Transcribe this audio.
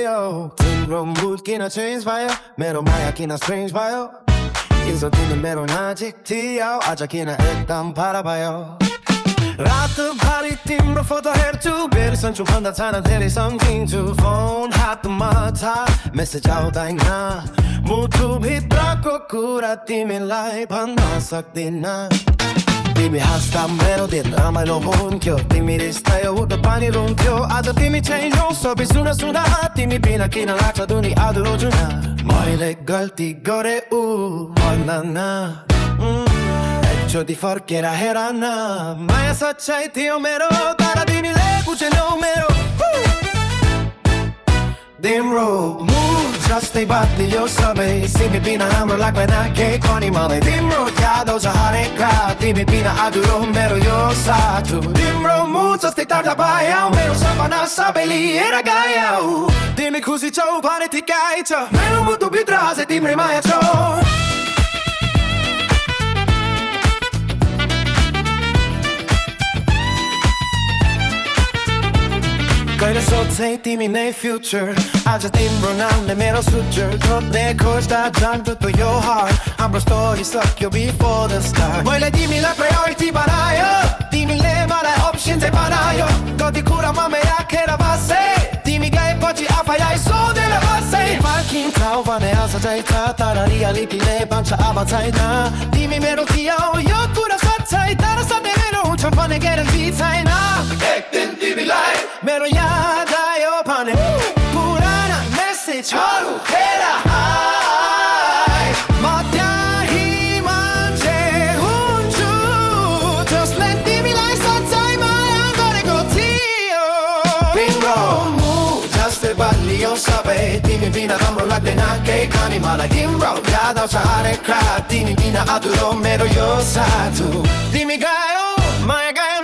Dio. Timbro mood kina change fire. Mero maya kina strange fire. 인서 뛰는 메로 아직 튀어 아작이나 일단 바라봐요. रात भरि तिम्रो photo हेर्छु बेरिसन्छु भन्दा छाना धेरै सम्झिन्छु फोन हातमा छ मेसेज आउँदैन मुटुभित्रको कुरा तिमीलाई भन्न सक्दिन तिमी हाँस्दा मेरो दिन रमाइलो हुन्थ्यो तिमी रिसायो उता पानी रुन्थ्यो आज तिमी छैनौ सबै सुन सुन तिमी बिना किन लाग्छ दुनी अधुरो जुन मैले गल्ती गरे भन्न एकचोटि फर्केर हेर न माया सच्चाइ थियो मेरो तर तिमीले बुझेनौ मेरो तिम्रो मुड जस्तै बदलियो सबै तिमी बिना राम्रो लाग्दैन केही पनि मलाई तिम्रो याद आउँछ हरेक रात तिमी बिना अधुरो मेरो यो साथो तिम्रो मुड जस्तै तर्दा पायो मेरो सपना सबै लिएर गयो तिमी खुसी छौ भने ठिकै छ मेरो मुटुभित्र अझै तिम्रै माया छ कहिले सोध्छै तिमी नै फ्युचर आज तिम्रो नामले मेरो सुचर खोज्दै खोज्दा जान्दो यो हार्ट हाम्रो स्टोरी सक्यो बिफोर द स्टार्ट मैले तिमीलाई प्रायोरिटी बनायो तिमीले मलाई अप्सन चाहिँ बनायो कति कुरामा मै राखेर बसे तिमी गएपछि आफैलाई सोधेर बसे फर्किन्छौ भने आशा चाहिँ छ तर रियालिटीले भन्छ अब छैन तिमी मेरो थियौ यो कुरा सच्चै तर सधैँ मेरो हुन्छ भने ग्यारेन्टी छैन एक दिन तिमीलाई मेरो याद आयो भने पुराना मेसेजहरू हेर म त्यही मान्छे हुन्छु जसले तिमीलाई सच्चाइ माया गरेको थियो तिम्रो मुड जस्तै बदलियो सबै तिमी बिना राम्रो लाग्दैन केही पनि मलाई तिम्रो याद आउँछ हरेक रात तिमी बिना अधुरो मेरो यो साथो तिमी गयो माया गयो